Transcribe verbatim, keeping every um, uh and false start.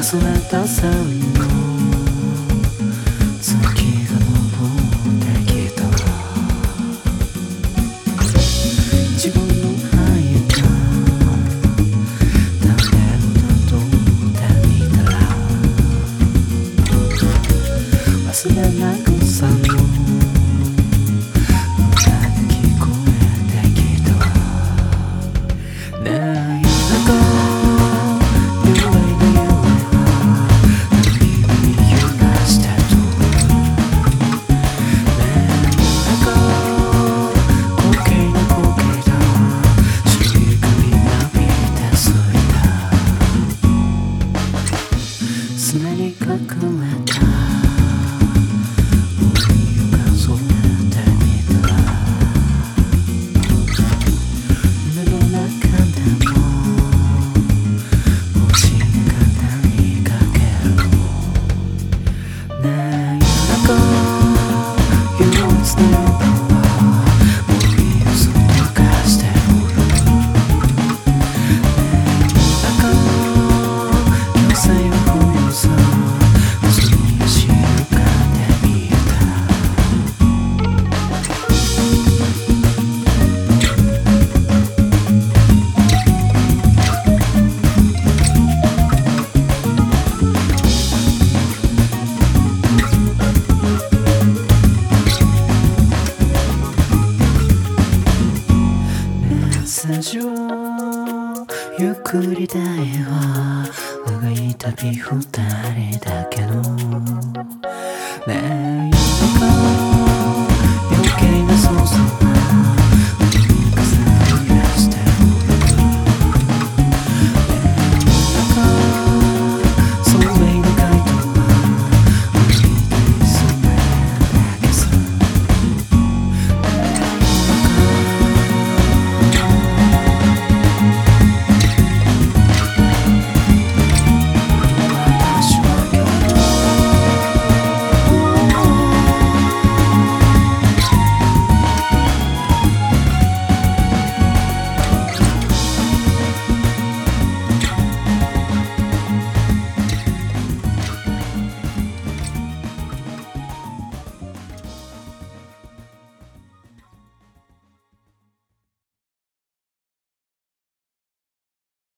忘れた線の月が昇ってきたら自分の吐いた種をたどってみたら忘れなくさの歌が聞こえてきたわねえ砂に隠れた海を数えてみたら夢の中でも星が語りかけるねえ夜中憂鬱な夜は森をそっかしておるねえ夜中夜さよ冬さゆっくりだよ長い旅二人だけどねえ夜中余計な想像